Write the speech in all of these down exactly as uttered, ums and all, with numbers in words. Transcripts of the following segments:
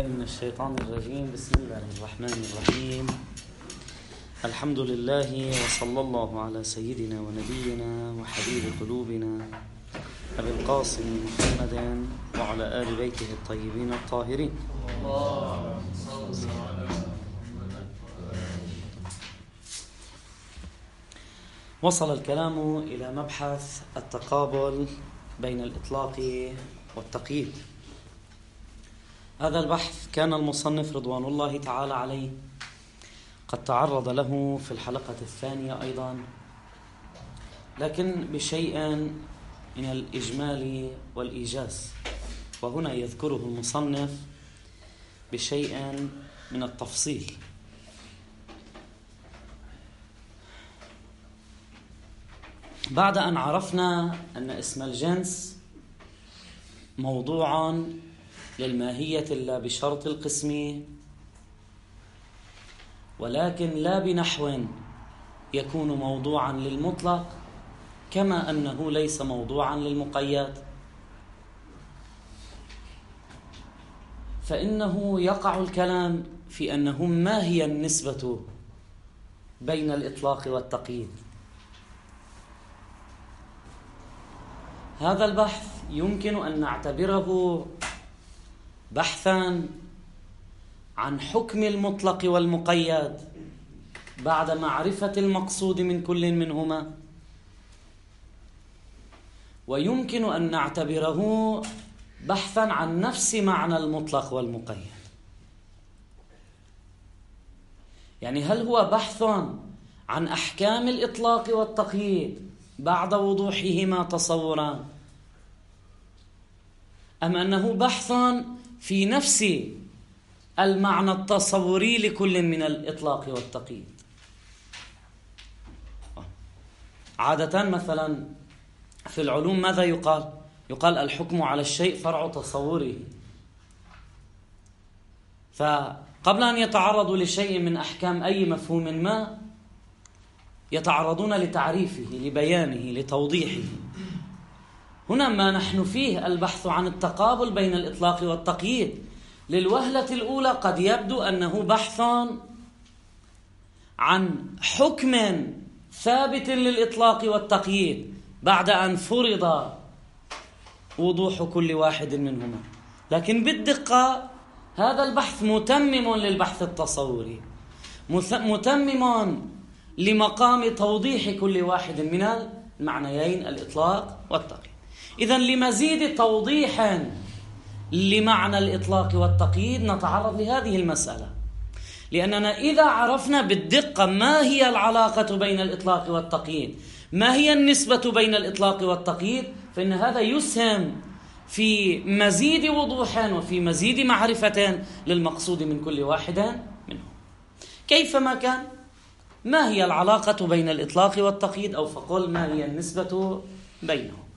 من الشيطان الرجيم. بسم الله الرحمن الرحيم. الحمد لله وصلى الله على سيدنا ونبينا وحبيب قلوبنا أبي القاسم محمد وعلى آل بيته الطيبين الطاهرين. وصل الكلام إلى مبحث التقابل بين الإطلاق والتقييد. هذا البحث كان المصنف رضوان الله تعالى عليه قد تعرض له في الحلقة الثانية أيضا، لكن بشيء من الإجمال والإيجاز، وهنا يذكره المصنف بشيء من التفصيل. بعد أن عرفنا أن اسم الجنس موضوع للماهية لا بشرط القسم، ولكن لا بنحو يكون موضوعا للمطلق، كما أنه ليس موضوعا للمقيد، فإنه يقع الكلام في أنه ما هي النسبة بين الإطلاق والتقييد. هذا البحث يمكن أن نعتبره بحثا عن حكم المطلق والمقيد بعد معرفة المقصود من كل منهما، ويمكن أن نعتبره بحثا عن نفس معنى المطلق والمقيد. يعني هل هو بحث عن أحكام الإطلاق والتقييد بعد وضوحهما تصورا، أم أنه بحث في نفس المعنى التصوري لكل من الإطلاق والتقييد؟ عادة مثلا في العلوم ماذا يقال؟ يقال الحكم على الشيء فرع تصوره. فقبل أن يتعرضوا لشيء من أحكام أي مفهوم ما يتعرضون لتعريفه، لبيانه، لتوضيحه. هنا ما نحن فيه البحث عن التقابل بين الإطلاق والتقييد. للوهلة الأولى قد يبدو أنه بحث عن حكم ثابت للإطلاق والتقييد بعد أن فرض وضوح كل واحد منهما، لكن بالدقة هذا البحث متمم للبحث التصوري، متمم لمقام توضيح كل واحد من المعنيين الإطلاق والتقييد. إذن لمزيد توضيح لمعنى الإطلاق والتقييد نتعرض لهذه المسألة، لأننا إذا عرفنا بالدقة ما هي العلاقة بين الإطلاق والتقييد، ما هي النسبة بين الإطلاق والتقييد، فإن هذا يسهم في مزيد وضوح وفي مزيد معرفة للمقصود من كل واحد منهم. كيفما كان، ما هي العلاقة بين الإطلاق والتقييد، أو فقل ما هي النسبة بينهم؟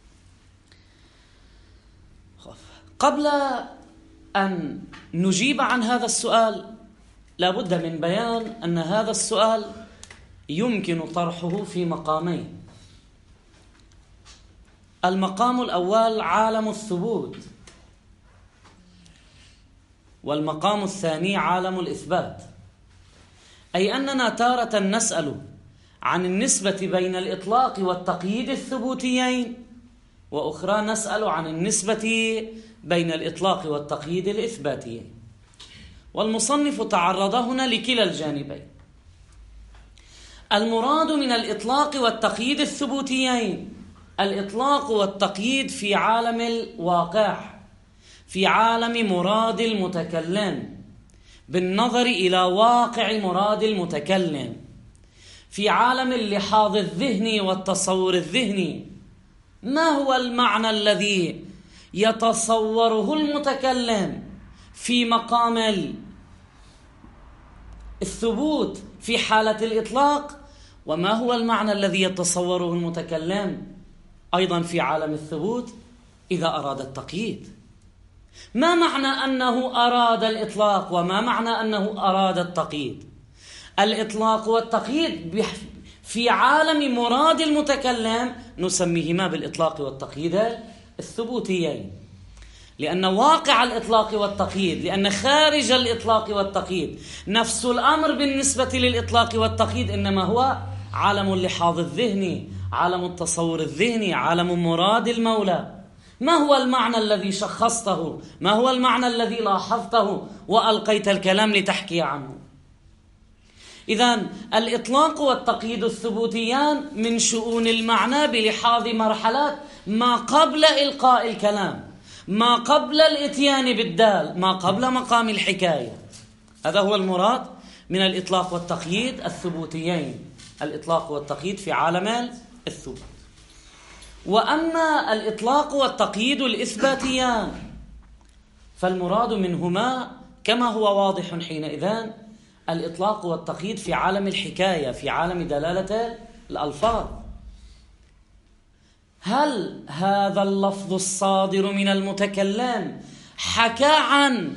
قبل أن نجيب عن هذا السؤال لا بد من بيان أن هذا السؤال يمكن طرحه في مقامين. المقام الأول عالم الثبوت، والمقام الثاني عالم الإثبات. أي أننا تارة نسأل عن النسبة بين الإطلاق والتقييد الثبوتيين، وأخرى نسأل عن النسبة بين الإطلاق والتقييد الإثباتيين. والمصنف تعرض هنا لكلا الجانبين. المراد من الإطلاق والتقييد الثبوتيين الإطلاق والتقييد في عالم الواقع، في عالم مراد المتكلم، بالنظر إلى واقع مراد المتكلم، في عالم اللحاظ الذهني والتصور الذهني. ما هو المعنى الذي يتصوره المتكلم في مقام الثبوت في حالة الإطلاق، وما هو المعنى الذي يتصوره المتكلم أيضا في عالم الثبوت إذا أراد التقييد؟ ما معنى أنه أراد الإطلاق وما معنى أنه أراد التقييد؟ الإطلاق والتقييد في عالم مراد المتكلم نسميهما بالإطلاق والتقييد الثبوتيين، لأن واقع الإطلاق والتقييد، لأن خارج الإطلاق والتقييد نفس الأمر بالنسبة للإطلاق والتقييد إنما هو عالم اللحاظ الذهني، عالم التصور الذهني، عالم مراد المولى. ما هو المعنى الذي شخصته؟ ما هو المعنى الذي لاحظته وألقيت الكلام لتحكي عنه؟ إذن الإطلاق والتقييد الثبوتيان من شؤون المعنى بلحاظ مرحلات ما قبل إلقاء الكلام، ما قبل الإتيان بالدال، ما قبل مقام الحكاية. هذا هو المراد من الإطلاق والتقييد الثبوتيين، الإطلاق والتقييد في عالم الثبوت. وأما الإطلاق والتقييد الإثباتيان فالمراد منهما كما هو واضح حينئذ الإطلاق والتقييد في عالم الحكاية، في عالم دلالة الألفاظ. هل هذا اللفظ الصادر من المتكلم حكى عن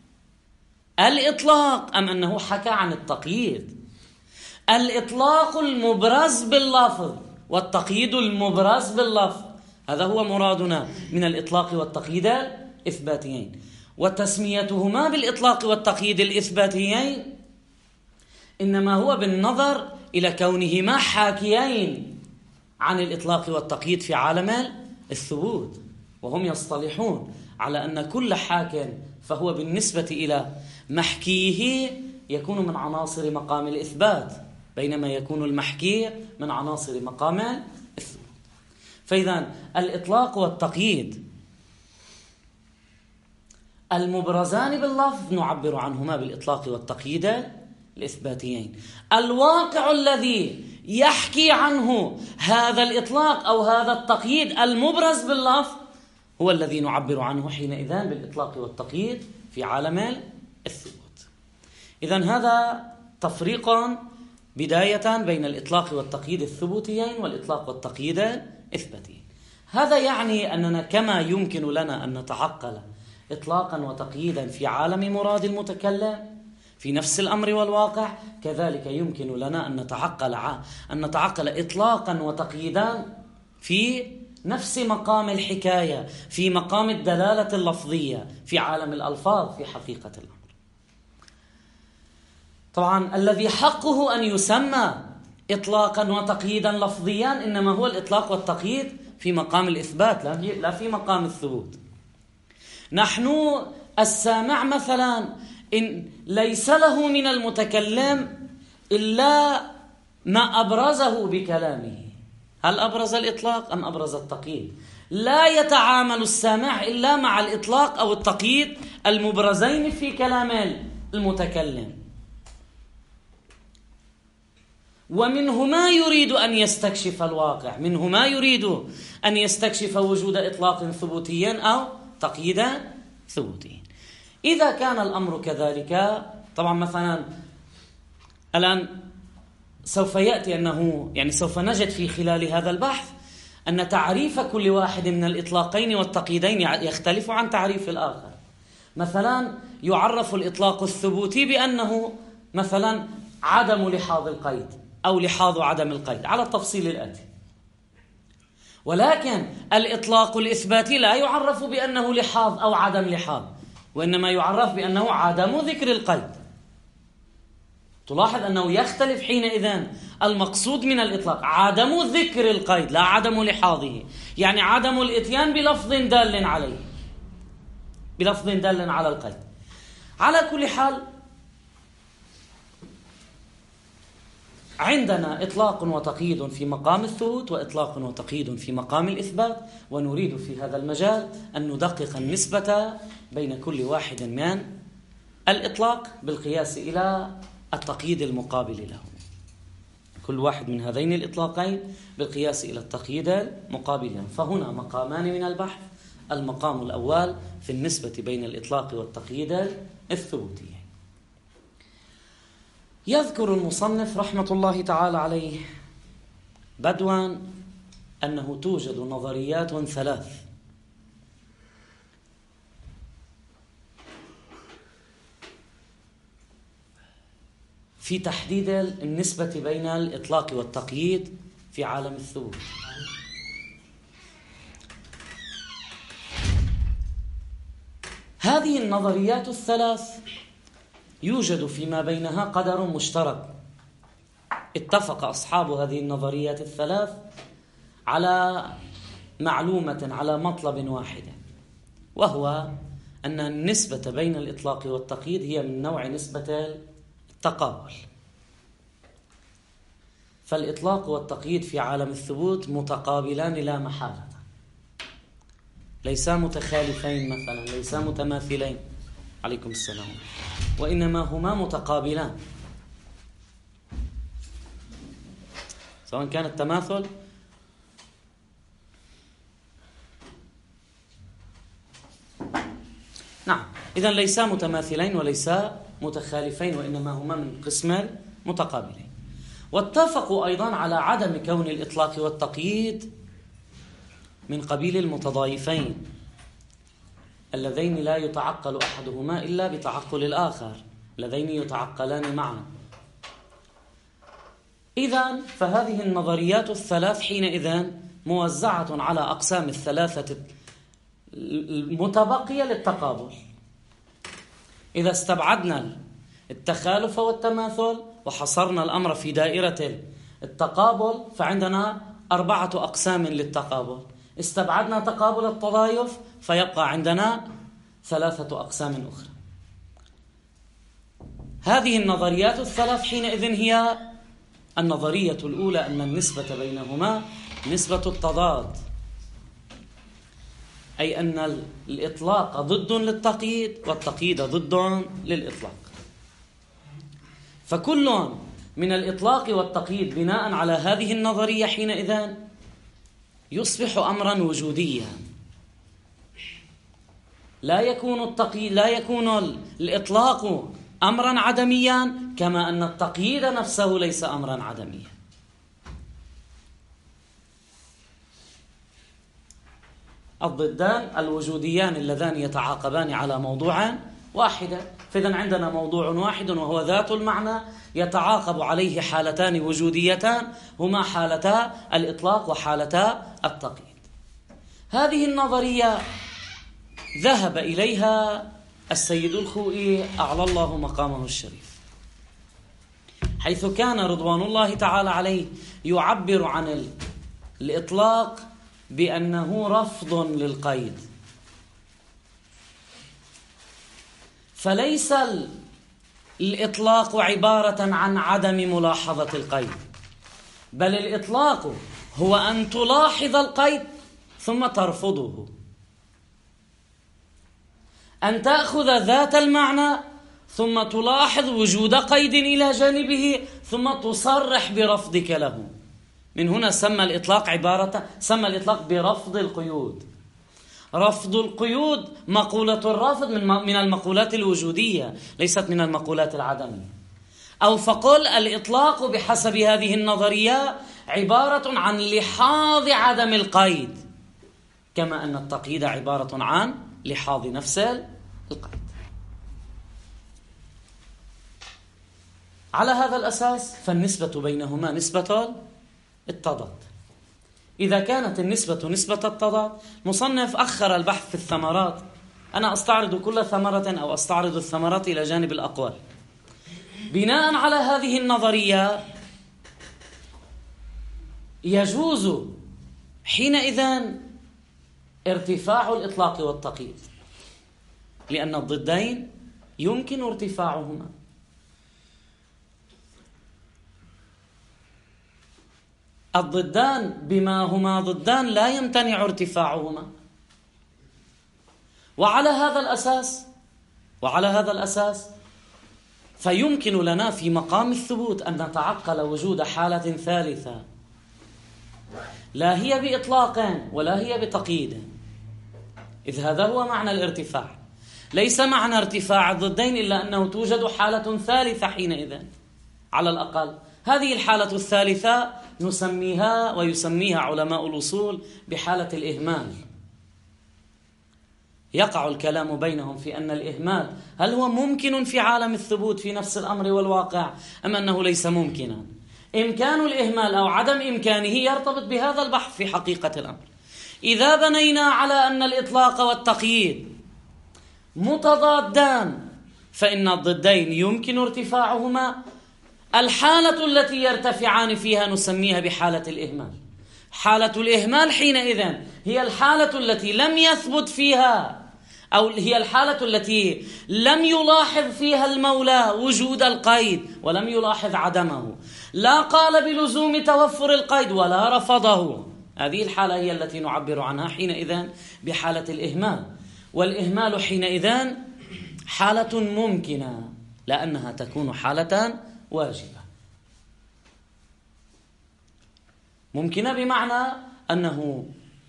الإطلاق أم أنه حكى عن التقييد؟ الإطلاق المبرز باللفظ والتقييد المبرز باللفظ، هذا هو مرادنا من الإطلاق والتقييد الإثباتيين. وتسميتهما بالإطلاق والتقييد الإثباتيين إنما هو بالنظر إلى كونهما حاكيين عن الإطلاق والتقييد في عالم الثبوت، وهم يصطلحون على أن كل حاك فهو بالنسبة إلى محكيه يكون من عناصر مقام الإثبات، بينما يكون المحكي من عناصر مقام الثبوت. فإذا الإطلاق والتقييد المبرزان باللفظ نعبر عنهما بالإطلاق والتقييد الإثباتيين. الواقع الذي يحكي عنه هذا الإطلاق أو هذا التقييد المبرز باللفظ هو الذي نعبر عنه حينئذ بالإطلاق والتقييد في عالم الثبوت. إذن هذا تفريق بداية بين الإطلاق والتقييد الثبوتيين والإطلاق والتقييد الإثباتيين. هذا يعني أننا كما يمكن لنا أن نتعقل إطلاقا وتقييدا في عالم مراد المتكلم في نفس الأمر والواقع، كذلك يمكن لنا أن نتعقل أن نتعقل إطلاقا وتقييدا في نفس مقام الحكاية، في مقام الدلالة اللفظية في عالم الألفاظ في حقيقة الأمر. طبعا الذي حقه أن يسمى إطلاقا وتقييدا لفظيا إنما هو الإطلاق والتقييد في مقام الإثبات لا في مقام الثبوت. نحن السامع مثلا إن ليس له من المتكلم إلا ما أبرزه بكلامه، هل أبرز الإطلاق أم أبرز التقييد؟ لا يتعامل السامع إلا مع الإطلاق أو التقييد المبرزين في كلام المتكلم، ومنه ما يريد أن يستكشف الواقع، منه ما يريد أن يستكشف وجود إطلاق ثبوتي أو تقييد ثبوتي. إذا كان الأمر كذلك طبعا مثلا الآن سوف يأتي أنه يعني سوف نجد في خلال هذا البحث أن تعريف كل واحد من الإطلاقين والتقييدين يختلف عن تعريف الآخر. مثلا يعرف الإطلاق الثبوتي بأنه مثلا عدم لحاظ القيد أو لحاظ عدم القيد على التفصيل الآتي، ولكن الإطلاق الإثباتي لا يعرف بأنه لحاظ أو عدم لحاظ، وإنما يعرف بأنه عدم ذكر القيد. تلاحظ أنه يختلف حينئذ المقصود من الإطلاق عدم ذكر القيد لا عدم لحاظه، يعني عدم الإتيان بلفظ دال عليه، بلفظ دال على القيد. على كل حال عندنا إطلاق وتقييد في مقام الثبوت وإطلاق وتقييد في مقام الإثبات، ونريد في هذا المجال أن ندقق النسبة بين كل واحد من الإطلاق بالقياس إلى التقييد المقابل له، كل واحد من هذين الإطلاقين بالقياس إلى التقييد المقابل له. فهنا مقامان من البحث: المقام الأول في النسبة بين الإطلاق والتقييد الثبوتي. يذكر المصنف رحمة الله تعالى عليه بدوا أنه توجد نظريات ثلاث في تحديد النسبة بين الإطلاق والتقييد في عالم الثبوت. هذه النظريات الثلاث يوجد فيما بينها قدر مشترك. اتفق أصحاب هذه النظريات الثلاث على معلومة، على مطلب واحد، وهو أن النسبة بين الإطلاق والتقييد هي من نوع نسبة التقابل. فالإطلاق والتقييد في عالم الثبوت متقابلان لا محالة، ليسا متخالفين مثلا، ليسا متماثلين، عليكم السلام، وإنما هما متقابلان، سواء كان التماثل نعم، إذن ليسا متماثلين وليسا متخالفين، وإنما هما من قسم متقابلين. واتفقوا أيضا على عدم كون الإطلاق والتقييد من قبيل المتضايفين اللذين لا يتعقل أحدهما إلا بتعقل الآخر، اللذين يتعقلان معا. إذن فهذه النظريات الثلاث حينئذ موزعة على أقسام الثلاثة المتبقية للتقابل. إذا استبعدنا التخالف والتماثل وحصرنا الأمر في دائرة التقابل فعندنا أربعة أقسام للتقابل. استبعدنا تقابل التضايف فيبقى عندنا ثلاثة أقسام أخرى. هذه النظريات الثلاث حينئذ هي النظرية الأولى أن النسبة بينهما نسبة التضاد، أي أن الإطلاق ضد للتقييد والتقييد ضد للإطلاق. فكل من الإطلاق والتقييد بناء على هذه النظرية حينئذ يصبح أمرا وجوديا، لا يكون التقييد لا يكون الإطلاق أمرا عدميا، كما أن التقييد نفسه ليس أمرا عدميا. الضدان الوجوديان اللذان يتعاقبان على موضوع واحد. فإذا عندنا موضوع واحد وهو ذات المعنى يتعاقب عليه حالتان وجوديتان، هما حالتا الإطلاق وحالتا التقييد. هذه النظرية ذهب إليها السيد الخوئي أعلى الله مقامه الشريف، حيث كان رضوان الله تعالى عليه يعبر عن الإطلاق بأنه رفض للقيد. فليس الإطلاق عبارة عن عدم ملاحظة القيد، بل الإطلاق هو أن تلاحظ القيد ثم ترفضه، أن تأخذ ذات المعنى ثم تلاحظ وجود قيد إلى جانبه ثم تصرح برفضك له. من هنا سمى الإطلاق عبارة سمى الإطلاق برفض القيود. رفض القيود مقولة الرافض من من المقولات الوجودية، ليست من المقولات العدمية. أو فقل الإطلاق بحسب هذه النظرية عبارة عن لحاظ عدم القيد، كما أن التقييد عبارة عن لحاظ نفس القيد. على هذا الأساس فالنسبة بينهما نسبة التضاد. إذا كانت النسبة نسبة التضاد، مصنف أخر البحث في الثمرات. أنا أستعرض كل ثمرة أو أستعرض الثمرات إلى جانب الأقوال. بناء على هذه النظرية يجوز حينئذ ارتفاع الإطلاق والتقييد، لأن الضدين يمكن ارتفاعهما. الضدان بما هما ضدان لا يمتنع ارتفاعهما. وعلى هذا الأساس وعلى هذا الأساس فيمكن لنا في مقام الثبوت أن نتعقل وجود حالة ثالثة لا هي بإطلاق ولا هي بتقييد، إذ هذا هو معنى الارتفاع. ليس معنى ارتفاع الضدين إلا أنه توجد حالة ثالثة حينئذ على الأقل. هذه الحالة الثالثة نسميها ويسميها علماء الأصول بحالة الإهمال. يقع الكلام بينهم في أن الإهمال هل هو ممكن في عالم الثبوت في نفس الأمر والواقع أم أنه ليس ممكنا. إمكان الإهمال أو عدم إمكانه يرتبط بهذا البحث في حقيقة الأمر. إذا بنينا على أن الإطلاق والتقييد متضادان فإن الضدين يمكن ارتفاعهما. الحالة التي يرتفعان فيها نسميها بحالة الإهمال. حالة الإهمال حينئذ هي الحالة التي لم يثبت فيها، أو هي الحالة التي لم يلاحظ فيها المولى وجود القيد ولم يلاحظ عدمه، لا قال بلزوم توفر القيد ولا رفضه. هذه الحالة هي التي نعبر عنها حينئذ بحالة الإهمال. والإهمال حينئذ حالة ممكنة لأنها تكون حالة واجبة. ممكنة بمعنى أنه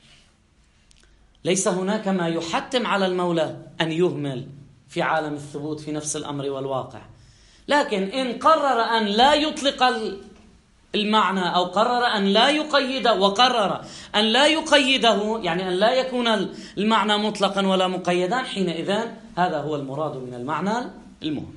ليس هناك ما يحتم على المولى أن يهمل في عالم الثبوت في نفس الأمر والواقع، لكن إن قرر أن لا يطلق المعنى أو قرر أن لا يقيده، وقرر أن لا يقيده يعني أن لا يكون المعنى مطلقا ولا مقيدا، حينئذ هذا هو المراد من المعنى المهمل.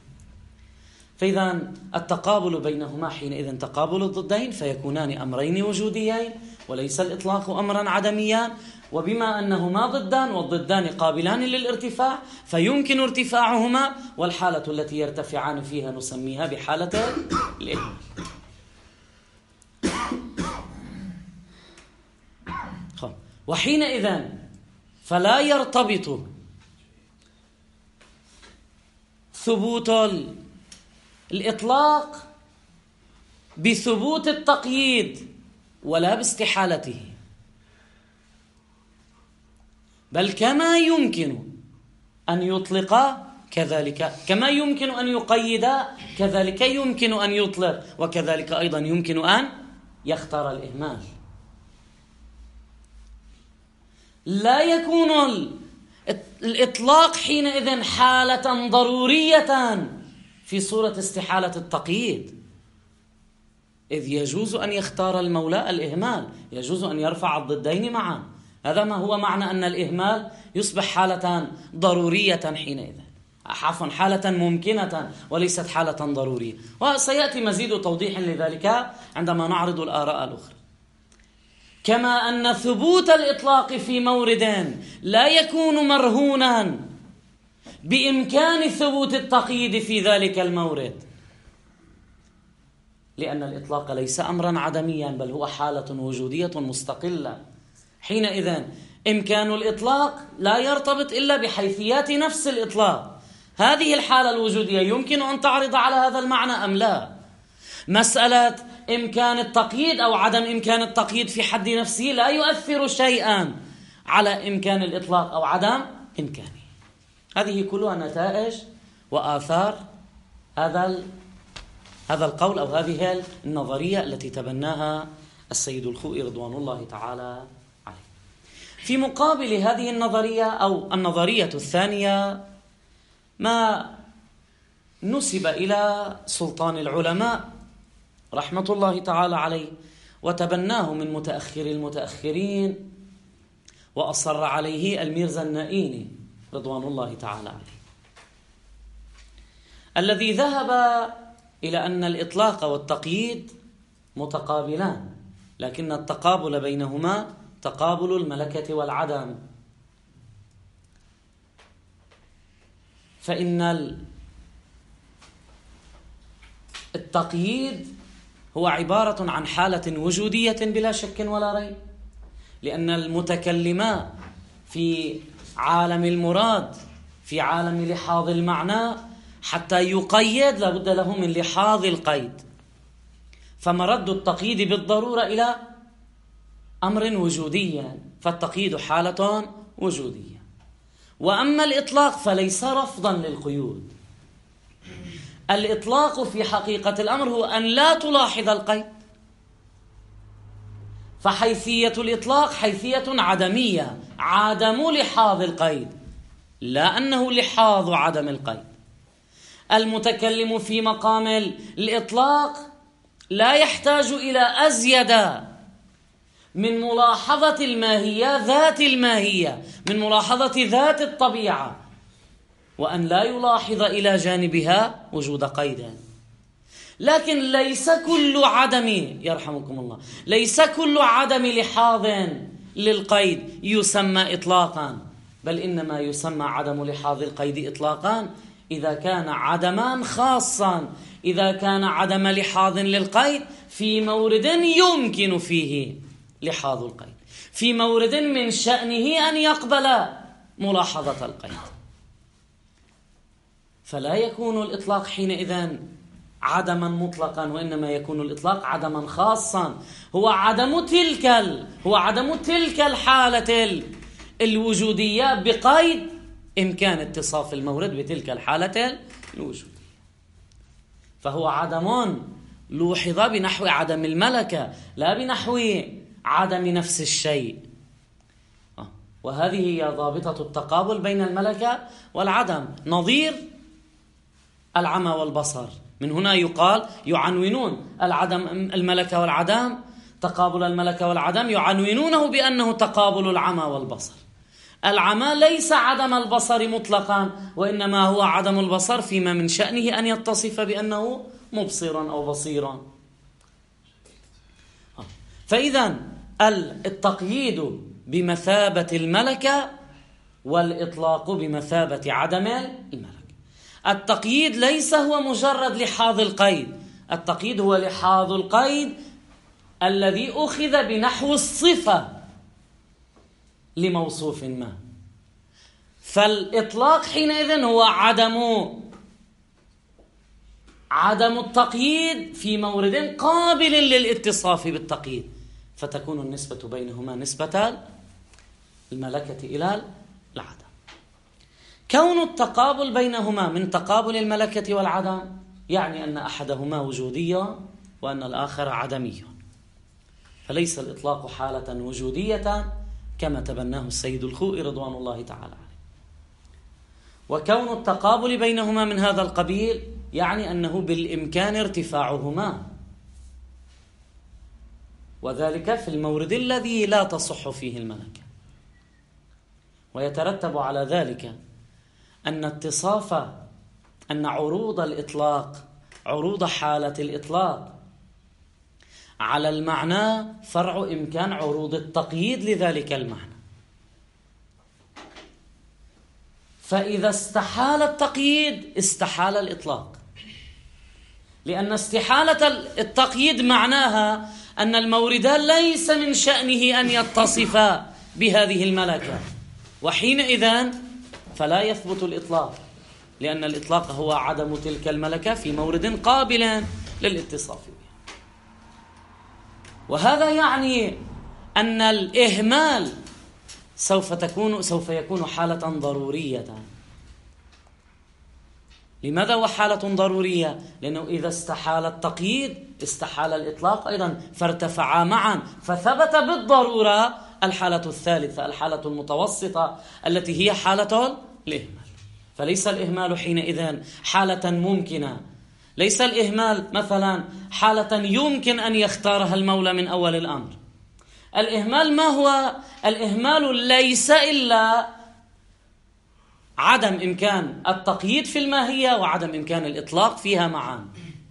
فإذا التقابل بينهما حينئذ تقابل الضدين، فيكونان أمرين وجوديين وليس الإطلاق أمرا عدميا. وبما أنهما ضدان والضدان قابلان للارتفاع فيمكن ارتفاعهما، والحالة التي يرتفعان فيها نسميها بحالة الإهمال. وحينئذ فلا يرتبط ثبوت الإطلاق بثبوت التقييد ولا باستحالته، بل كما يمكن أن يطلق كذلك، كما يمكن أن يقيد كذلك يمكن أن يطلق، وكذلك أيضا يمكن أن يختار الإهمال. لا يكون الإطلاق حينئذ حالة ضرورية في صورة استحالة التقييد، إذ يجوز أن يختار المولى الإهمال، يجوز أن يرفع الضدين معا. هذا ما هو معنى أن الإهمال يصبح حالة ضرورية حينئذ، عفوا حالة ممكنة وليست حالة ضرورية. وسيأتي مزيد توضيح لذلك عندما نعرض الآراء الأخرى. كما أن ثبوت الإطلاق في مورد لا يكون مرهونا بإمكان ثبوت التقييد في ذلك المورد، لأن الإطلاق ليس أمرا عدميا بل هو حالة وجودية مستقلة. حينئذ إمكان الإطلاق لا يرتبط إلا بحيثيات نفس الإطلاق. هذه الحالة الوجودية يمكن أن تعرض على هذا المعنى أم لا؟ مسألة إمكان التقييد أو عدم إمكان التقييد في حد نفسه لا يؤثر شيئا على إمكان الإطلاق أو عدم إمكانه. هذه كلها نتائج وآثار هذا هذا القول أو هذه النظرية التي تبناها السيد الخوئي رضوان الله تعالى عليه. في مقابل هذه النظرية أو النظرية الثانية ما نسب إلى سلطان العلماء رحمة الله تعالى عليه، وتبناه من متأخر المتأخرين وأصر عليه الميرزا النائيني رضوان الله تعالى عليه، الذي ذهب إلى أن الإطلاق والتقييد متقابلان، لكن التقابل بينهما تقابل الملكة والعدم. فإن التقييد هو عبارة عن حالة وجودية بلا شك ولا ريب، لأن المتكلم في عالم المراد في عالم لحاظ المعنى حتى يقيد لابد له من لحاظ القيد، فمرد التقييد بالضرورة إلى أمر وجودي، فالتقييد حالة وجودية. وأما الإطلاق فليس رفضا للقيود. الإطلاق في حقيقة الأمر هو أن لا تلاحظ القيد، فحيثية الإطلاق حيثية عدمية، عدم لحاظ القيد، لا أنه لحاظ عدم القيد. المتكلم في مقام الإطلاق لا يحتاج إلى أزيد من ملاحظة الماهية ذات الماهية، من ملاحظة ذات الطبيعة، وأن لا يلاحظ إلى جانبها وجود قيد. لكن ليس كل عدم يرحمكم الله ليس كل عدم لحاظ للقيد يسمى إطلاقا، بل إنما يسمى عدم لحاظ القيد إطلاقا إذا كان عدما خاصا، إذا كان عدم لحاظ للقيد في مورد يمكن فيه لحاظ القيد، في مورد من شأنه أن يقبل ملاحظة القيد، فلا يكون الإطلاق حينئذ عدما مطلقا، وإنما يكون الإطلاق عدما خاصا. هو عدم تلك ال... هو عدم تلك الحالة الوجودية بقيد إمكان اتصاف المورد بتلك الحالة الوجودية. فهو عدم لوحظ بنحو عدم الملكة، لا بنحو عدم نفس الشيء. وهذه هي ضابطة التقابل بين الملكة والعدم، نظير العمى والبصر. من هنا يقال يعنونون العدم الملكة والعدم، تقابل الملكة والعدم يعنونونه بأنه تقابل العمى والبصر. العمى ليس عدم البصر مطلقا، وإنما هو عدم البصر فيما من شأنه أن يتصف بأنه مبصرا أو بصيرا. فإذا التقييد بمثابة الملكة والإطلاق بمثابة عدم الملكة. التقييد ليس هو مجرد لحاظ القيد، التقييد هو لحاظ القيد الذي أخذ بنحو الصفة لموصوف ما. فالإطلاق حينئذ هو عدم عدم التقييد في مورد قابل للاتصاف بالتقييد، فتكون النسبة بينهما نسبة الملكة إلى العدم. كون التقابل بينهما من تقابل الملكة والعدم يعني أن أحدهما وجودي وأن الآخر عدمي، فليس الإطلاق حالة وجودية كما تبناه السيد الخوئي رضوان الله تعالى عليه. وكون التقابل بينهما من هذا القبيل يعني أنه بالإمكان ارتفاعهما، وذلك في المورد الذي لا تصح فيه الملكة. ويترتب على ذلك أن اتصاف أن عروض الإطلاق عروض حالة الإطلاق على المعنى فرع إمكان عروض التقييد لذلك المعنى. فإذا استحال التقييد استحال الإطلاق، لأن استحالة التقييد معناها أن المورد ليس من شأنه أن يتصف بهذه الملكة، وحينئذ فلا يثبت الإطلاق، لأن الإطلاق هو عدم تلك الملكة في مورد قابل للاتصاف بها. وهذا يعني أن الإهمال سوف تكون سوف يكون حالة ضرورية. لماذا هو حالة ضرورية؟ لأنه إذا استحال التقييد استحال الإطلاق أيضا، فارتفعا معا، فثبت بالضرورة الحالة الثالثة، الحالة المتوسطة التي هي حالة الإهمال. فليس الإهمال حينئذ حالة ممكنة، ليس الإهمال مثلا حالة يمكن أن يختارها المولى من أول الأمر. الإهمال ما هو؟ الإهمال ليس إلا عدم إمكان التقييد في الماهية وعدم إمكان الإطلاق فيها معا.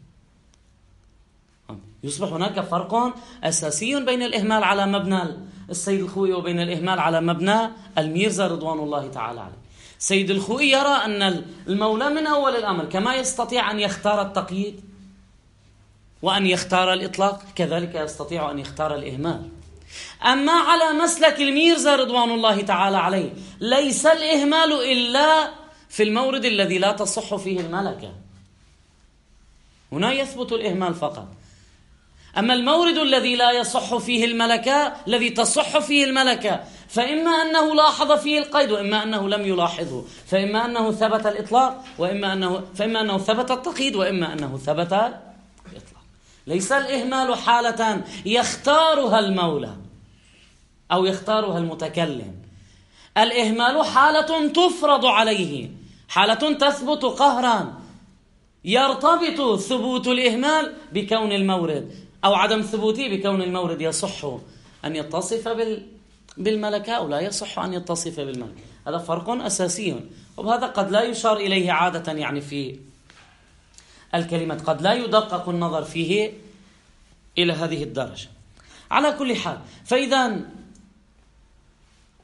يصبح هناك فرق أساسي بين الإهمال على مبنى السيد الخوئي وبين الإهمال على مبنى الميرزا رضوان الله تعالى عليه. السيد الخوئي يرى أن المولى من أول الأمر كما يستطيع أن يختار التقييد وأن يختار الإطلاق كذلك يستطيع أن يختار الإهمال. أما على مسلك الميرزا رضوان الله تعالى عليه ليس الإهمال إلا في المورد الذي لا تصح فيه الملكة، هنا يثبت الإهمال فقط. أما المورد الذي لا يصح فيه الملكة الذي تصح فيه الملكة فإما أنه لاحظ فيه القيد وإما أنه لم يلاحظه، فإما أنه ثبت الإطلاق وإما أنه فإما أنه ثبت التقييد وإما أنه ثبت الإطلاق. ليس الإهمال حالة يختارها المولى أو يختارها المتكلم، الإهمال حالة تفرض عليه، حالة تثبت قهرا، يرتبط ثبوت الإهمال بكون المورد أو عدم ثبوته بكون المورد يصح أن يتصف بالملكة أو لا يصح أن يتصف بالملكة. هذا فرق أساسي، وبهذا قد لا يشار إليه عادة يعني في الكلمة، قد لا يدقق النظر فيه إلى هذه الدرجة. على كل حال، فإذا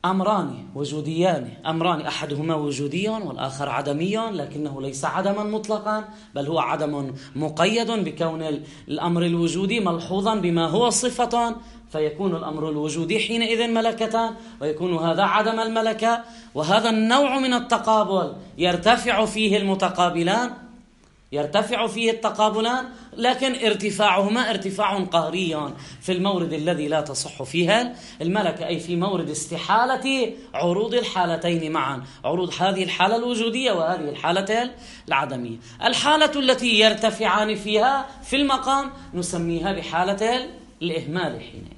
أمران وجوديان، أمران أحدهما وجودي والآخر عدمي، لكنه ليس عدما مطلقا، بل هو عدم مقيد بكون الأمر الوجودي ملحوظا بما هو صفة، فيكون الأمر الوجودي حينئذ ملكة، ويكون هذا عدم الملكة. وهذا النوع من التقابل يرتفع فيه المتقابلان، يرتفع فيه التقابلان، لكن ارتفاعهما ارتفاع قهري في المورد الذي لا تصح فيها الملكة، أي في مورد استحالة عروض الحالتين معا، عروض هذه الحالة الوجودية وهذه الحالة العدمية. الحالة التي يرتفعان فيها في المقام نسميها بحالة الإهمال حينئذ.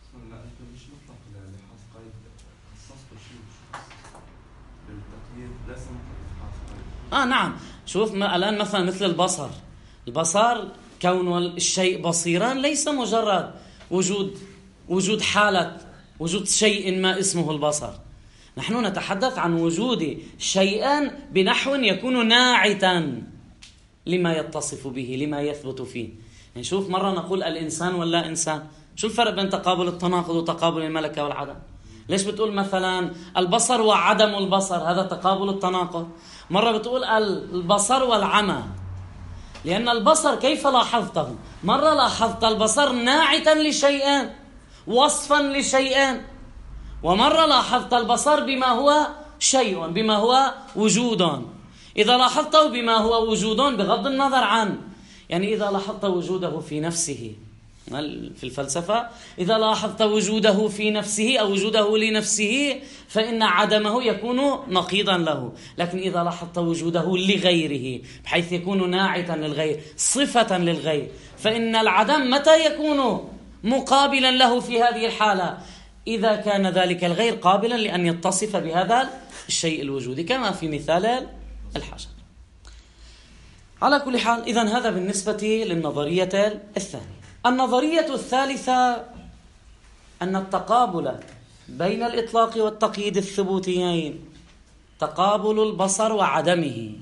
آه نعم، شوف ما الآن مثلا مثل البصر، البصر كون الشيء بصيرا ليس مجرد وجود وجود حالة وجود شيء ما اسمه البصر، نحن نتحدث عن وجود شيئا بنحو يكون ناعتا لما يتصف به، لما يثبت فيه. يعني شوف مرة نقول الإنسان ولا إنسان، شو الفرق بين تقابل التناقض وتقابل الملكة والعدم؟ ليش بتقول مثلا البصر وعدم البصر؟ هذا تقابل التناقض. مرة بتقول البصر والعمى، لأن البصر كيف لاحظته؟ مرة لاحظت البصر ناعتا لشيئين وصفا لشيئين، ومرة لاحظت البصر بما هو شيء، بما هو وجود. إذا لاحظته بما هو وجود بغض النظر عن، يعني إذا لاحظت وجوده في نفسه في الفلسفة، إذا لاحظت وجوده في نفسه أو وجوده لنفسه فإن عدمه يكون نقيضا له. لكن إذا لاحظت وجوده لغيره بحيث يكون ناعتا للغير صفة للغير، فإن العدم متى يكون مقابلا له في هذه الحالة؟ إذا كان ذلك الغير قابلا لأن يتصف بهذا الشيء الوجودي، كما في مثال الحجر. على كل حال، إذن هذا بالنسبة للنظرية الثانية. النظرية الثالثة أن التقابل بين الإطلاق والتقييد الثبوتيين تقابل البصر وعدمه،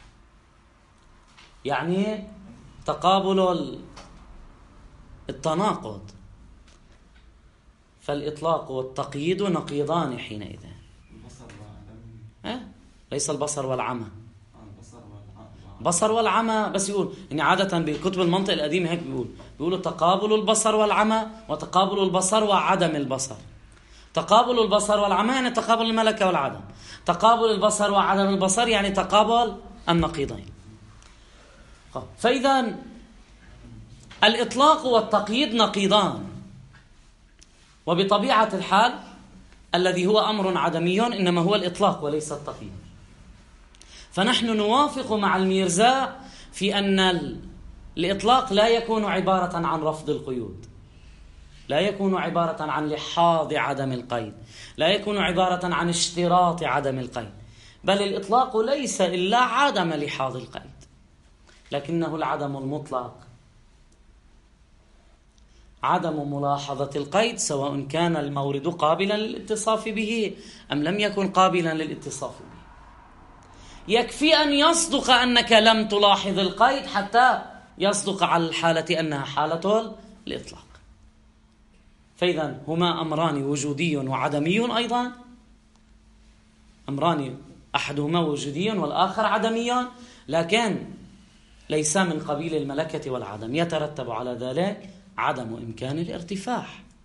يعني تقابل التناقض، فالإطلاق والتقييد نقيضان حينئذ. البصر وعدمه أه؟ ليس البصر والعمى، بصر والعمى بس يقول إن عادة بكتب المنطق القديمة هيك بيقول بيقولوا تقابل البصر والعمى وتقابل البصر وعدم البصر. تقابل البصر والعمى يعني تقابل الملكة والعدم، تقابل البصر وعدم البصر يعني تقابل النقيضين. فإذا الإطلاق والتقييد نقيضان، وبطبيعة الحال الذي هو أمر عدمي إنما هو الإطلاق وليس التقييد. فنحن نوافق مع الميرزا في أن الإطلاق لا يكون عبارة عن رفض القيود، لا يكون عبارة عن لحاظ عدم القيد، لا يكون عبارة عن اشتراط عدم القيد، بل الإطلاق ليس إلا عدم لحاظ القيد، لكنه العدم المطلق، عدم ملاحظة القيد سواء كان المورد قابلا للاتصاف به أم لم يكن قابلا للاتصاف به. يكفي أن يصدق أنك لم تلاحظ القيد حتى يصدق على الحالة أنها حالة الإطلاق. فإذا هما أمران وجودي وعدمي أيضا، أمران أحدهما وجودي والآخر عدمي، لكن ليس من قبيل الملكة والعدم. يترتب على ذلك عدم إمكان الارتفاع.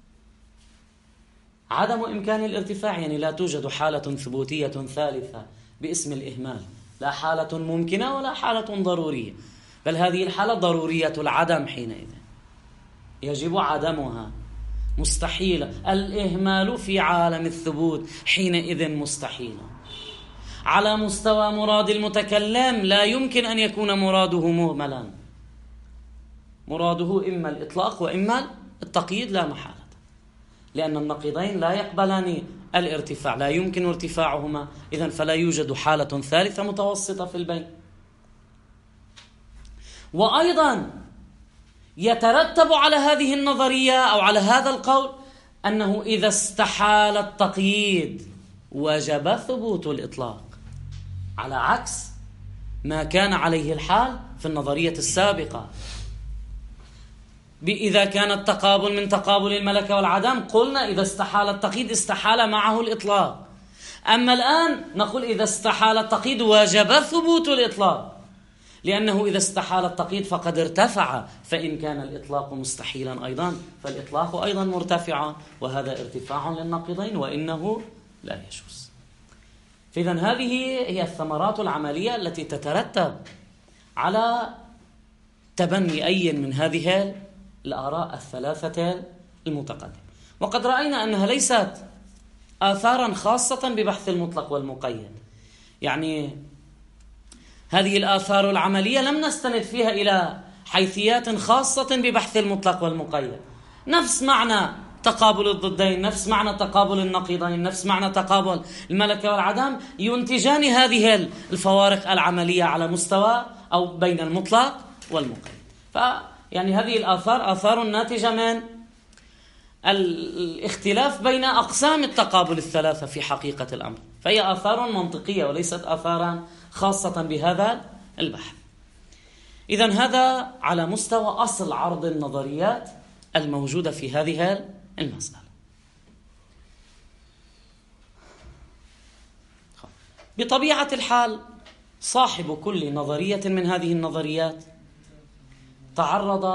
عدم إمكان الارتفاع يعني لا توجد حالة ثبوتية ثالثة باسم الإهمال، لا حالة ممكنة ولا حالة ضرورية، بل هذه الحالة ضرورية العدم حينئذ يجب عدمها، مستحيل. الإهمال في عالم الثبوت حينئذ مستحيل. على مستوى مراد المتكلم لا يمكن أن يكون مراده مهملا، مراده إما الإطلاق وإما التقييد لا محالة، لأن النقيضين لا يقبلان الارتفاع، لا يمكن ارتفاعهما، إذن فلا يوجد حالة ثالثة متوسطة في البين. وأيضا يترتب على هذه النظرية أو على هذا القول أنه إذا استحال التقييد وجب ثبوت الإطلاق، على عكس ما كان عليه الحال في النظرية السابقة. إذا كان التقابل من تقابل الملكة والعدم قلنا إذا استحال التقييد استحال معه الإطلاق. أما الآن نقول إذا استحال التقييد وجب ثبوت الإطلاق، لأنه إذا استحال التقييد فقد ارتفع، فإن كان الإطلاق مستحيلا أيضا فالإطلاق أيضا مرتفع، وهذا ارتفاع للنقيضين وإنه لا يجوز. فإذن هذه هي الثمرات العملية التي تترتب على تبني أي من هذه الآراء الثلاثة المتقدمة. وقد رأينا أنها ليست آثارا خاصة ببحث المطلق والمقيد، يعني هذه الآثار العملية لم نستند فيها إلى حيثيات خاصة ببحث المطلق والمقيد. نفس معنى تقابل الضدين، نفس معنى تقابل النقيضين، نفس معنى تقابل الملكة والعدم ينتجان هذه الفوارق العملية على مستوى أو بين المطلق والمقيد. فيعني هذه الآثار آثار ناتجة من الاختلاف بين أقسام التقابل الثلاثة في حقيقة الأمر، فهي آثار منطقية وليست آثارا خاصة بهذا البحث. إذن هذا على مستوى أصل عرض النظريات الموجودة في هذه المسألة. بطبيعة الحال صاحب كل نظرية من هذه النظريات تعرض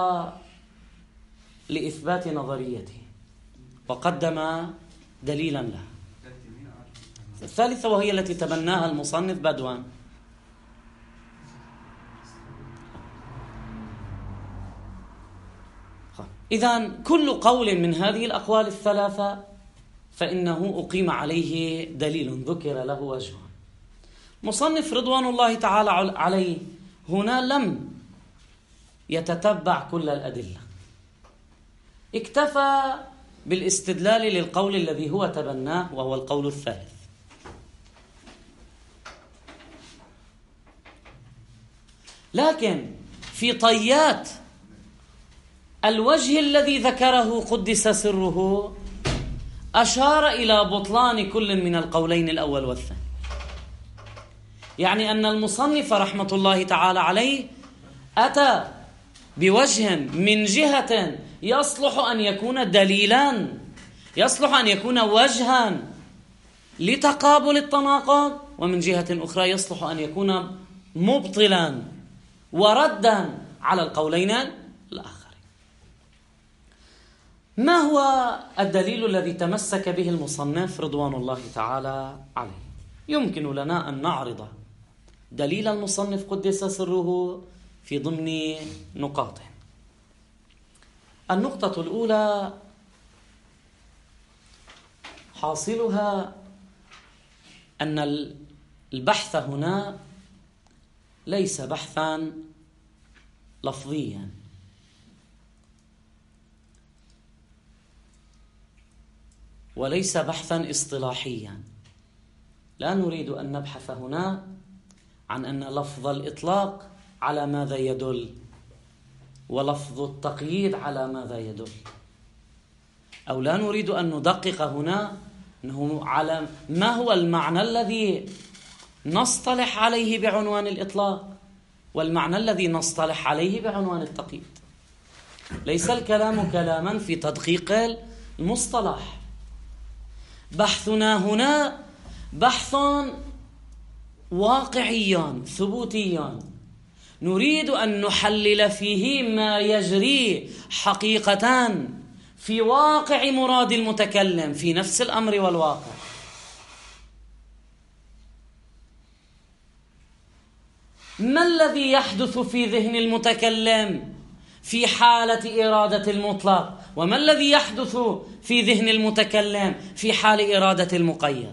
لإثبات نظريته وقدم دليلا لها. الثالثة وهي التي تبناها المصنف بدوان. إذن كل قول من هذه الأقوال الثلاثة فإنه أقيم عليه دليل ذكر له وجه. مصنف رضوان الله تعالى عليه هنا لم يتتبع كل الأدلة، اكتفى بالاستدلال للقول الذي هو تبناه وهو القول الثالث. لكن في طيات الوجه الذي ذكره قدس سره أشار إلى بطلان كل من القولين الأول والثاني، يعني أن المصنف رحمة الله تعالى عليه أتى بوجه من جهة يصلح أن يكون دليلا، يصلح أن يكون وجها لتقابل التناقض، ومن جهة أخرى يصلح أن يكون مبطلا وردا على القولين الآخرين. ما هو الدليل الذي تمسك به المصنف رضوان الله تعالى عليه؟ يمكن لنا أن نعرض دليل المصنف قدس سره في ضمن نقاط. النقطة الأولى حاصلها أن البحث هنا ليس بحثا لفظيا، وليس بحثا اصطلاحيا. لا نريد أن نبحث هنا عن أن لفظ الإطلاق على ماذا يدل ولفظ التقييد على ماذا يدل، أو لا نريد أن ندقق هنا أنه على ما هو المعنى الذي نصطلح عليه بعنوان الإطلاق والمعنى الذي نصطلح عليه بعنوان التقييد. ليس الكلام كلاما في تدقيق المصطلح. بحثنا هنا بحث واقعي ثبوتي، نريد أن نحلل فيه ما يجري حقيقة في واقع مراد المتكلم في نفس الأمر والواقع. ما الذي يحدث في ذهن المتكلم في حالة إرادة المطلق، وما الذي يحدث في ذهن المتكلم في حال إرادة المقيد؟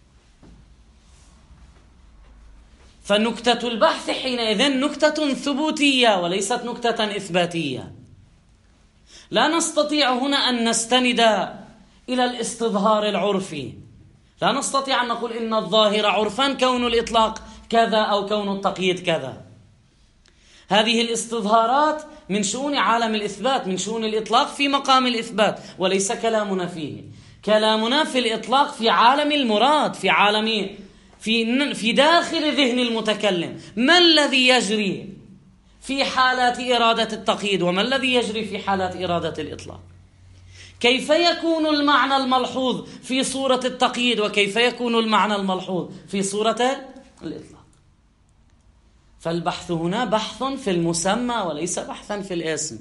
فنكتة البحث حينئذ نكتة ثبوتية وليست نكتة إثباتية. لا نستطيع هنا أن نستند إلى الاستظهار العرفي، لا نستطيع أن نقول إن الظاهر عرفا كون الإطلاق كذا أو كون التقييد كذا. هذه الاستظهارات من شؤون عالم الإثبات، من شؤون الإطلاق في مقام الإثبات، وليس كلامنا فيه. كلامنا في الإطلاق في عالم المراد، في عالم في في داخل ذهن المتكلم. ما الذي يجري في حالات إرادة التقييد؟ وما الذي يجري في حالات إرادة الإطلاق؟ كيف يكون المعنى الملحوظ في صورة التقييد وكيف يكون المعنى الملحوظ في صورة الإطلاق؟ فالبحث هنا بحث في المسمى وليس بحثا في الاسم،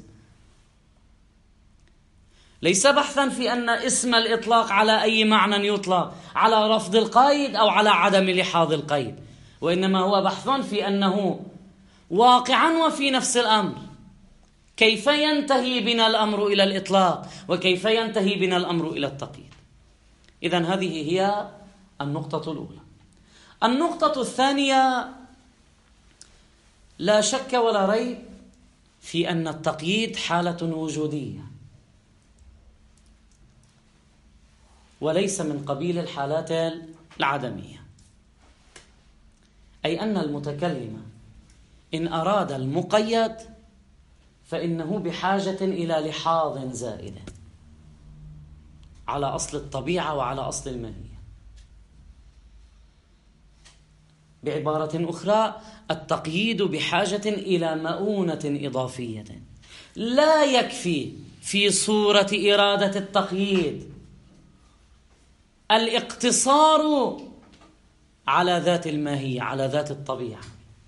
ليس بحثا في أن اسم الإطلاق على أي معنى يطلق، على رفض القيد أو على عدم لحاظ القيد، وإنما هو بحث في أنه واقعا وفي نفس الأمر كيف ينتهي بنا الأمر إلى الإطلاق وكيف ينتهي بنا الأمر إلى التقييد. إذن هذه هي النقطة الأولى. النقطة الثانية، لا شك ولا ريب في أن التقييد حالة وجودية وليس من قبيل الحالات العدمية، أي أن المتكلم إن أراد المقيد فإنه بحاجة إلى لحاظ زائد على أصل الطبيعة وعلى أصل الماهية. بعبارة أخرى، التقييد بحاجة إلى مؤونة إضافية. لا يكفي في صورة إرادة التقييد الاقتصار على ذات الماهية، على ذات الطبيعة.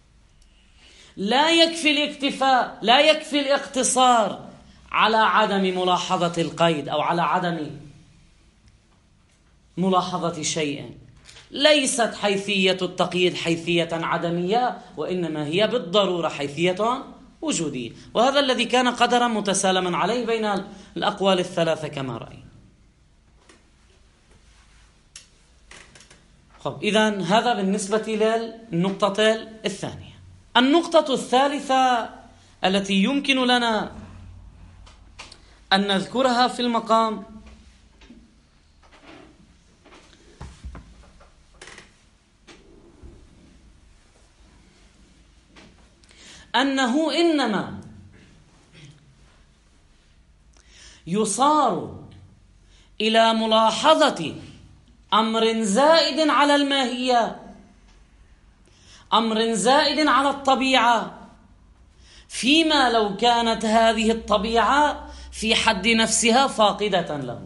لا يكفي الاكتفاء، لا يكفي الاقتصار على عدم ملاحظة القيد أو على عدم ملاحظة شيء. ليست حيثية التقييد حيثية عدمية، وإنما هي بالضرورة حيثية وجودية، وهذا الذي كان قدرا متسالما عليه بين الأقوال الثلاثة كما رأينا. طب إذن هذا بالنسبة للنقطة الثانية. النقطة الثالثة التي يمكن لنا أن نذكرها في المقام أنه إنما يصار إلى ملاحظة أمر زائد على الماهية، أمر زائد على الطبيعة، فيما لو كانت هذه الطبيعة في حد نفسها فاقدة له.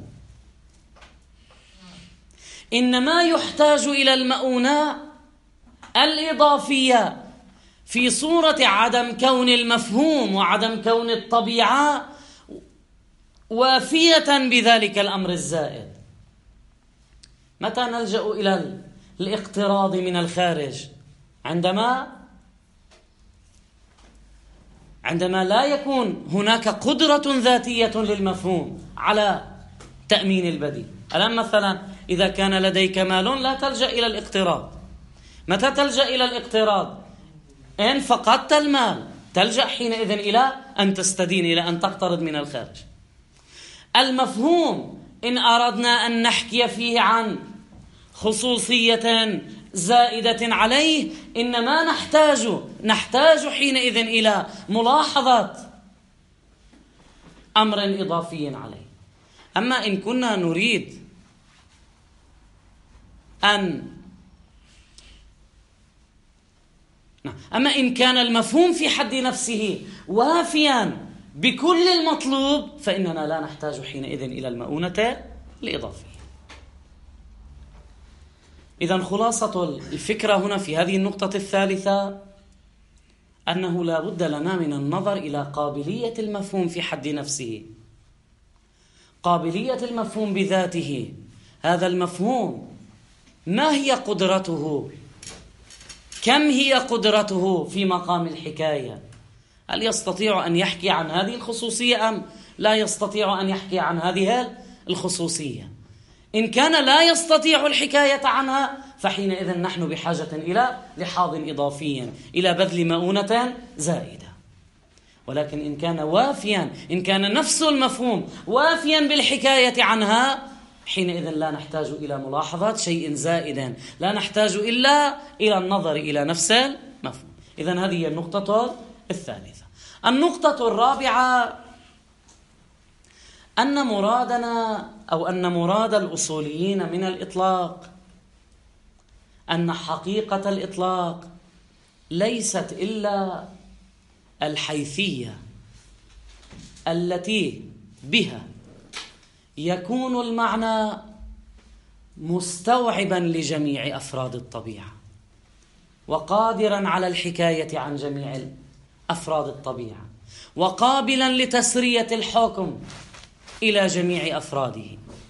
إنما يحتاج إلى المؤونة الإضافية في صورة عدم كون المفهوم وعدم كون الطبيعة وافية بذلك الأمر الزائد. متى نلجأ إلى الاقتراض من الخارج؟ عندما عندما لا يكون هناك قدرة ذاتية للمفهوم على تأمين البديل. الآن مثلا إذا كان لديك مال لا تلجأ إلى الاقتراض. متى تلجأ إلى الاقتراض؟ إن فقدت المال تلجأ حينئذ إلى أن تستدين، إلى أن تقترض من الخارج. المفهوم إن أردنا أن نحكي فيه عن خصوصية زائدة عليه إنما نحتاج نحتاج حينئذ إلى ملاحظة أمر إضافي عليه. أما إن كنا نريد أن أما إن كان المفهوم في حد نفسه وافيا بكل المطلوب فإننا لا نحتاج حينئذ إلى المؤونة الإضافية. إذن خلاصة الفكرة هنا في هذه النقطة الثالثة أنه لا بد لنا من النظر إلى قابلية المفهوم في حد نفسه، قابلية المفهوم بذاته. هذا المفهوم ما هي قدرته؟ كم هي قدرته في مقام الحكاية؟ هل يستطيع أن يحكي عن هذه الخصوصية أم لا يستطيع أن يحكي عن هذه الخصوصية؟ إن كان لا يستطيع الحكاية عنها فحينئذ نحن بحاجة إلى لحاظ إضافي، إلى بذل مؤونة زائدة. ولكن إن كان وافيا، إن كان نفس المفهوم وافيا بالحكاية عنها حينئذ لا نحتاج إلى ملاحظة شيء زائد، لا نحتاج إلا إلى النظر إلى نفس المفهوم. إذن هذه هي النقطة الثالثة. النقطة الرابعة أن مرادنا أو أن مراد الأصوليين من الإطلاق أن حقيقة الإطلاق ليست إلا الحيثية التي بها يكون المعنى مستوعبا لجميع أفراد الطبيعة وقادرا على الحكاية عن جميع أفراد الطبيعة وقابلا لتسرية الحكم إلى جميع أفراده.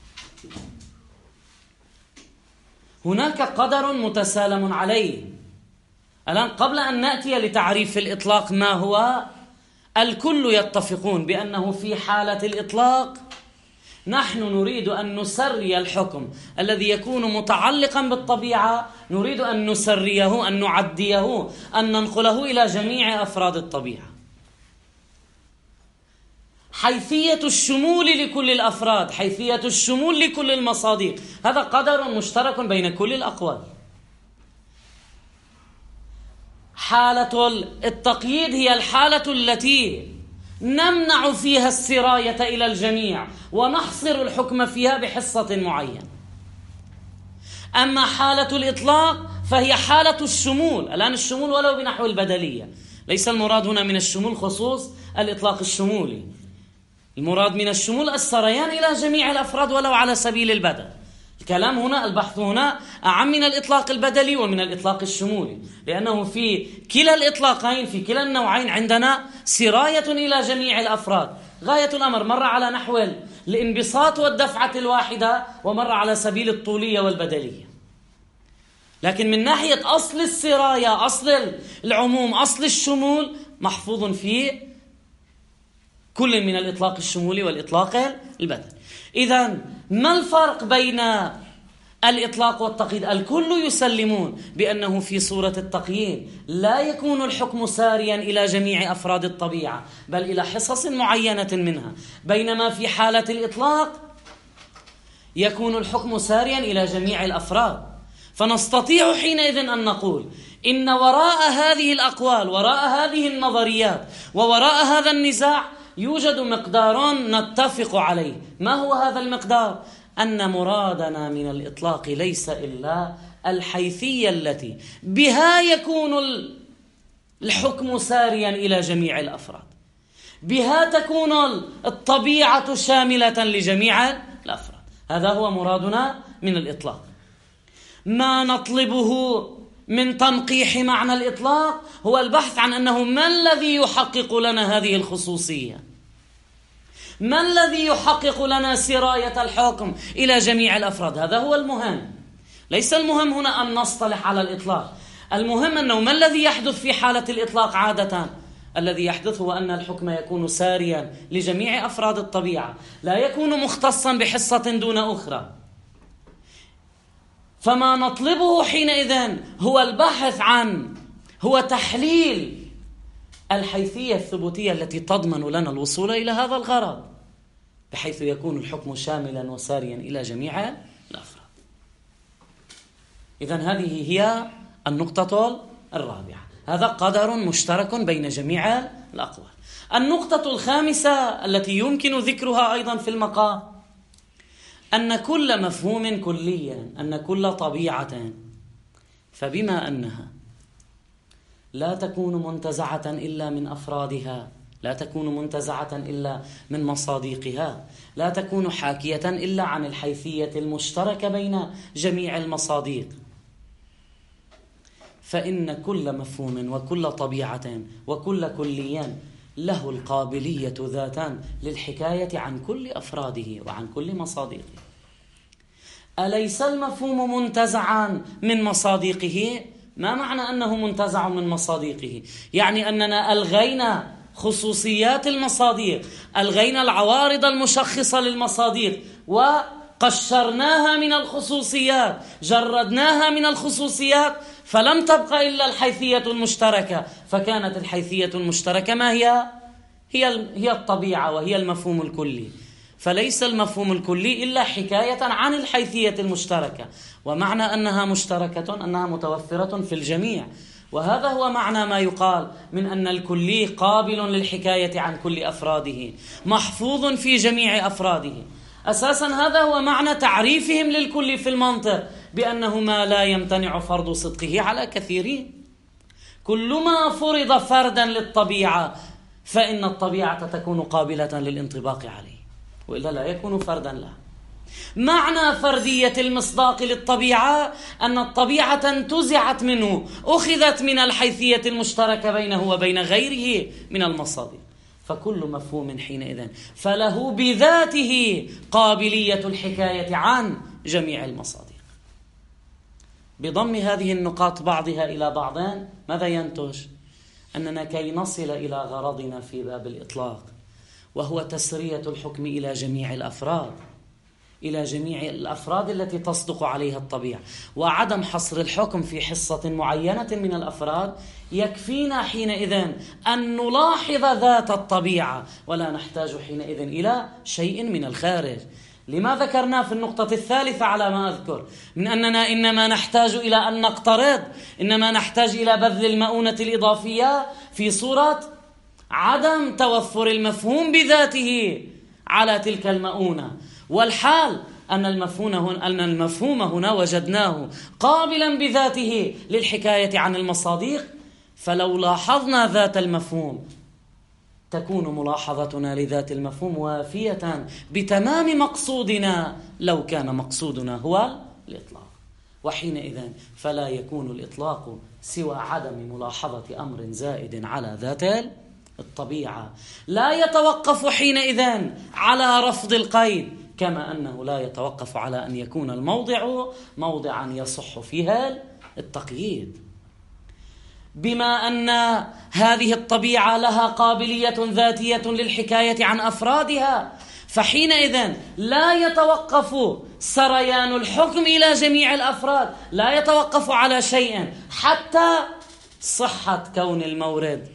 هناك قدر متسالم عليه. الآن قبل أن نأتي لتعريف الإطلاق ما هو، الكل يتفقون بأنه في حالة الإطلاق نحن نريد أن نسري الحكم الذي يكون متعلقا بالطبيعة، نريد أن نسريه، أن نعديه، أن ننقله إلى جميع أفراد الطبيعة. حيثية الشمول لكل الأفراد، حيثية الشمول لكل المصادق، هذا قدر مشترك بين كل الأقوال. حالة التقييد هي الحالة التي نمنع فيها السراية إلى الجميع ونحصر الحكم فيها بحصة معينة. أما حالة الإطلاق فهي حالة الشمول. الآن الشمول ولو بنحو البدلية، ليس المراد هنا من الشمول خصوص الإطلاق الشمولي، المراد من الشمول السريان إلى جميع الأفراد ولو على سبيل البدل. الكلام هنا، البحث هنا أعم من الإطلاق البدلي ومن الإطلاق الشمولي، لأنه في كلا الإطلاقين، في كلا النوعين عندنا سراية إلى جميع الأفراد. غاية الأمر مر على نحو الانبساط والدفعة الواحدة ومر على سبيل الطولية والبدلية. لكن من ناحية أصل السراية، أصل العموم، أصل الشمول محفوظ في كل من الإطلاق الشمولي والإطلاق البدلي. إذن ما الفرق بين الإطلاق والتقييد؟ الكل يسلمون بأنه في صورة التقييد لا يكون الحكم ساريا إلى جميع أفراد الطبيعة بل إلى حصص معينة منها، بينما في حالة الإطلاق يكون الحكم ساريا إلى جميع الأفراد. فنستطيع حينئذ أن نقول إن وراء هذه الأقوال، وراء هذه النظريات، ووراء هذا النزاع يوجد مقدار نتفق عليه. ما هو هذا المقدار؟ أن مرادنا من الإطلاق ليس إلا الحيثية التي بها يكون الحكم ساريا إلى جميع الأفراد، بها تكون الطبيعة شاملة لجميع الأفراد. هذا هو مرادنا من الإطلاق. ما نطلبه من تنقيح معنى الإطلاق هو البحث عن أنه ما الذي يحقق لنا هذه الخصوصية، ما الذي يحقق لنا سراية الحكم إلى جميع الأفراد. هذا هو المهم. ليس المهم هنا أن نصطلح على الإطلاق، المهم أنه ما الذي يحدث في حالة الإطلاق عادة. الذي يحدث هو أن الحكم يكون ساريا لجميع أفراد الطبيعة، لا يكون مختصا بحصة دون أخرى. فما نطلبه حينئذ هو البحث عن، هو تحليل الحيثية الثبوتية التي تضمن لنا الوصول إلى هذا الغرض، بحيث يكون الحكم شاملا وساريا إلى جميع الأفراد. إذن هذه هي النقطة الرابعة، هذا قدر مشترك بين جميع الأقوال. النقطة الخامسة التي يمكن ذكرها أيضا في المقام أن كل مفهوم كليا، أن كل طبيعة، فبما أنها لا تكون منتزعة إلا من أفرادها، لا تكون منتزعة إلا من مصادقها، لا تكون حاكية إلا عن الحيثية المشتركة بين جميع المصادق، فإن كل مفهوم وكل طبيعة وكل كليا له القابلية ذاتا للحكاية عن كل أفراده وعن كل مصادقه. أليس المفهوم منتزعا من مصادقه؟ ما معنى أنه منتزع من مصادقه؟ يعني أننا ألغينا خصوصيات المصادق، ألغينا العوارض المشخصة للمصادق وقشرناها من الخصوصيات، جردناها من الخصوصيات، فلم تبقى إلا الحيثية المشتركة. فكانت الحيثية المشتركة ما هي؟ هي هي الطبيعة وهي المفهوم الكلي. فليس المفهوم الكلي إلا حكاية عن الحيثية المشتركة، ومعنى أنها مشتركة أنها متوفرة في الجميع. وهذا هو معنى ما يقال من أن الكلي قابل للحكاية عن كل أفراده، محفوظ في جميع أفراده. أساسا هذا هو معنى تعريفهم للكل في المنطق، بأنه ما لا يمتنع فرض صدقه على كثيرين. كلما فرض فردا للطبيعة فإن الطبيعة تكون قابلة للانطباق عليه، وإلا لا يكون فردا لها. معنى فردية المصداق للطبيعة أن الطبيعة انتزعت منه، أخذت من الحيثية المشتركة بينه وبين غيره من المصادر، فكل مفهوم حينئذ فله بذاته قابلية الحكاية عن جميع المصادر. بضم هذه النقاط بعضها إلى بعضين ماذا ينتج؟ أننا كي نصل إلى غرضنا في باب الإطلاق، وهو تسرية الحكم إلى جميع الأفراد، إلى جميع الأفراد التي تصدق عليها الطبيعة، وعدم حصر الحكم في حصة معينة من الأفراد، يكفينا حينئذ أن نلاحظ ذات الطبيعة ولا نحتاج حينئذ إلى شيء من الخارج. لما ذكرنا في النقطة الثالثة على ما أذكر من أننا إنما نحتاج إلى أن نقترض، إنما نحتاج إلى بذل المؤونة الإضافية في صورة عدم توفر المفهوم بذاته على تلك المؤونة، والحال أن المفهوم هنا أن المفهوم هنا وجدناه قابلا بذاته للحكاية عن المصادق، فلو لاحظنا ذات المفهوم تكون ملاحظتنا لذات المفهوم وافية بتمام مقصودنا لو كان مقصودنا هو الإطلاق، وحينئذ فلا يكون الإطلاق سوى عدم ملاحظة أمر زائد على ذات الطبيعة، لا يتوقف حينئذ على رفض القيد، كما أنه لا يتوقف على أن يكون الموضع موضعا يصح فيها التقييد. بما أن هذه الطبيعة لها قابلية ذاتية للحكاية عن أفرادها، فحينئذ لا يتوقف سريان الحكم إلى جميع الأفراد، لا يتوقف على شيء حتى صحة كون المورد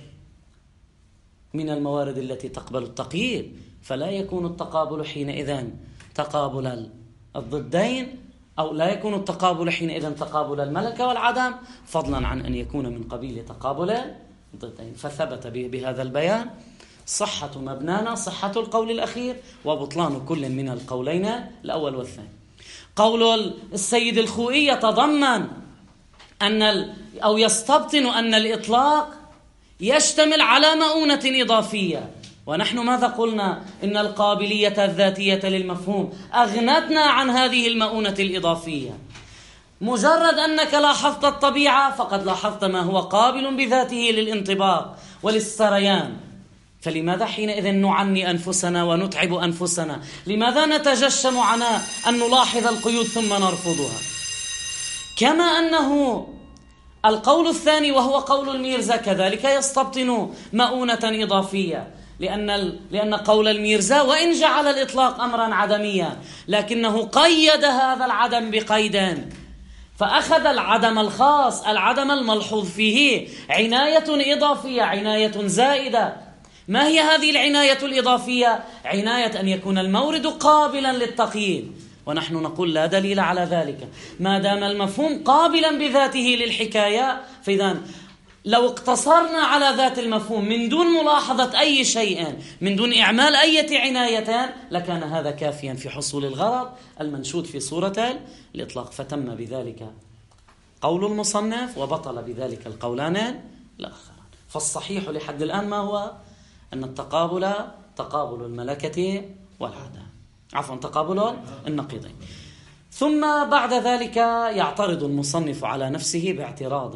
من الموارد التي تقبل التقييد، فلا يكون التقابل حينئذ تقابل الضدين، أو لا يكون التقابل حينئذ تقابل الملكة والعدم، فضلا عن أن يكون من قبيل تقابل الضدين. فثبت بهذا البيان صحة مبنانا، صحة القول الأخير وبطلان كل من القولين الأول والثاني. قول السيد الخوئي يتضمن أن أو يستبطن أن الإطلاق يشتمل على مؤونة إضافية، ونحن ماذا قلنا؟ إن القابلية الذاتية للمفهوم أغنتنا عن هذه المؤونة الإضافية. مجرد أنك لاحظت الطبيعة فقد لاحظت ما هو قابل بذاته للانطباق وللسريان، فلماذا حينئذ نعني أنفسنا ونتعب أنفسنا؟ لماذا نتجشم على أن نلاحظ القيود ثم نرفضها؟ كما أنه القول الثاني وهو قول الميرزا كذلك يستبطن مؤونة إضافية، لأن لأن قول الميرزا وإن جعل الإطلاق أمرا عدميا لكنه قيد هذا العدم بقيد، فأخذ العدم الخاص، العدم الملحوظ فيه عناية إضافية، عناية زائدة. ما هي هذه العناية الإضافية؟ عناية أن يكون المورد قابلا للتقييد، ونحن نقول لا دليل على ذلك ما دام المفهوم قابلا بذاته للحكاية. فإذا لو اقتصرنا على ذات المفهوم من دون ملاحظة أي شيء، من دون إعمال أي عناية، لكان هذا كافيا في حصول الغرض المنشود في صورة الإطلاق، فتم بذلك قول المصنف وبطل بذلك القولان الآخران. فالصحيح لحد الآن ما هو؟ أن التقابل تقابل الملكة والعدم، عفوا تقابل النقيضين. ثم بعد ذلك يعترض المصنف على نفسه باعتراض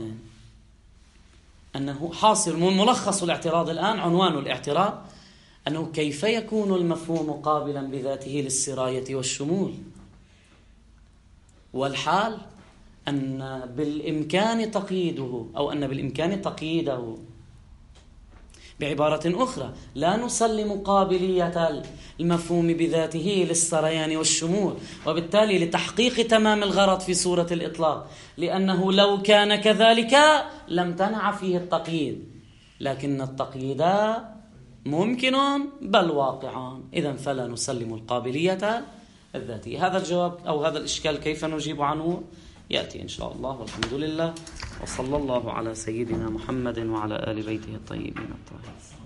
أنه حاصل من ملخص الاعتراض الآن، عنوان الاعتراض أنه كيف يكون المفهوم قابلا بذاته للسراية والشمول، والحال أن بالإمكان تقييده، أو أن بالإمكان تقييده. بعبارة أخرى لا نسلم قابلية المفهوم بذاته للسريان والشمول، وبالتالي لتحقيق تمام الغرض في صورة الإطلاق، لأنه لو كان كذلك لم تنع فيه التقييد، لكن التقييد ممكن بل واقع، إذن فلا نسلم القابلية الذاتية. هذا الجواب أو هذا الإشكال كيف نجيب عنه يأتي إن شاء الله، والحمد لله، وصلى الله على سيدنا محمد وعلى آل بيته الطيبين الطاهرين.